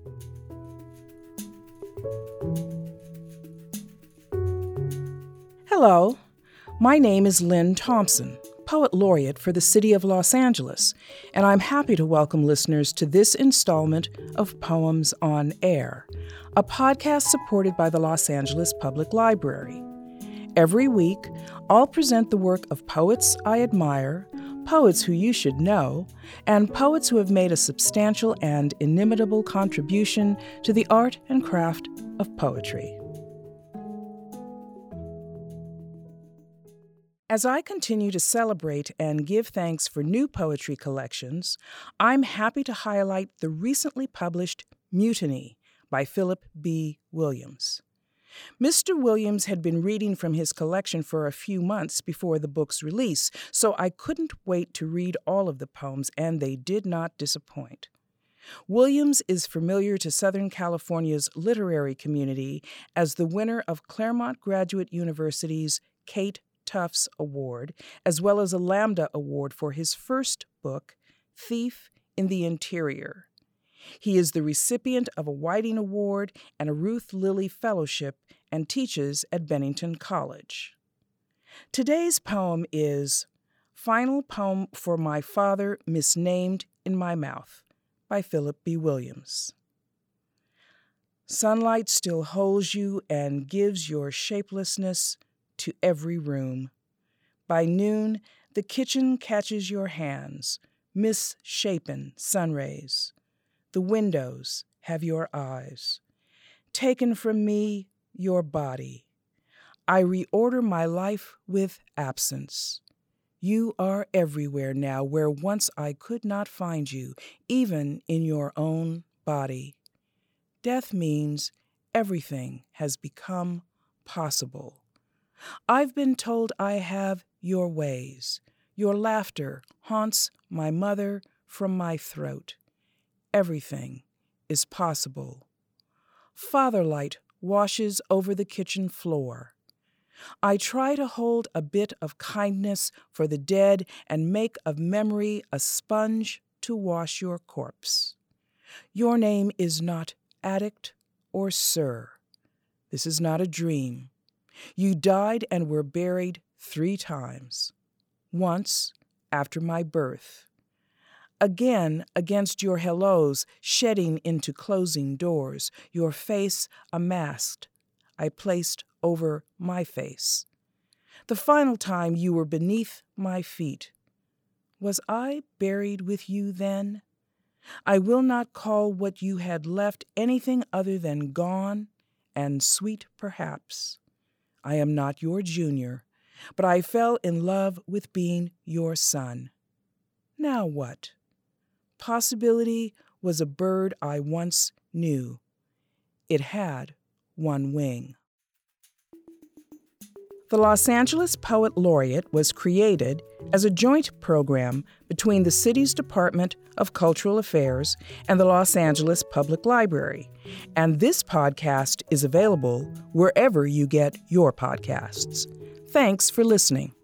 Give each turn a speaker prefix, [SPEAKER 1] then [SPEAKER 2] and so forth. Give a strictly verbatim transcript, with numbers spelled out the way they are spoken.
[SPEAKER 1] Hello, my name is Lynn Thompson, Poet Laureate for the City of Los Angeles, and I'm happy to welcome listeners to this installment of Poems on Air, a podcast supported by the Los Angeles Public Library. Every week, I'll present the work of poets I admire, poets who you should know, and poets who have made a substantial and inimitable contribution to the art and craft of poetry. As I continue to celebrate and give thanks for new poetry collections, I'm happy to highlight the recently published Mutiny by Philip B. Williams. Mister Williams had been reading from his collection for a few months before the book's release, so I couldn't wait to read all of the poems, and they did not disappoint. Williams is familiar to Southern California's literary community as the winner of Claremont Graduate University's Kate Tufts Award, as well as a Lambda Award for his first book, Thief in the Interior. He is the recipient of a Whiting Award and a Ruth Lilly Fellowship and teaches at Bennington College. Today's poem is Final Poem for My Father Misnamed in My Mouth by Philip B. Williams. Sunlight still holds you and gives your shapelessness to every room. By noon, the kitchen catches your hands, misshapen sunrays. The windows have your eyes. Taken from me, your body. I reorder my life with absence. You are everywhere now, where once I could not find you, even in your own body. Death means everything has become possible. I've been told I have your ways. Your laughter haunts my mother from my throat. Everything is possible. Fatherlight washes over the kitchen floor. I try to hold a bit of kindness for the dead and make of memory a sponge to wash your corpse. Your name is not addict or sir. This is not a dream. You died and were buried three times. Once after my birth. Again against your hellos, shedding into closing doors, your face a mask I placed over my face. The final time you were beneath my feet. Was I buried with you then? I will not call what you had left anything other than gone and sweet perhaps. I am not your junior, but I fell in love with being your son. Now what? Possibility was a bird I once knew. It had one wing. The Los Angeles Poet Laureate was created as a joint program between the city's Department of Cultural Affairs and the Los Angeles Public Library, and this podcast is available wherever you get your podcasts. Thanks for listening.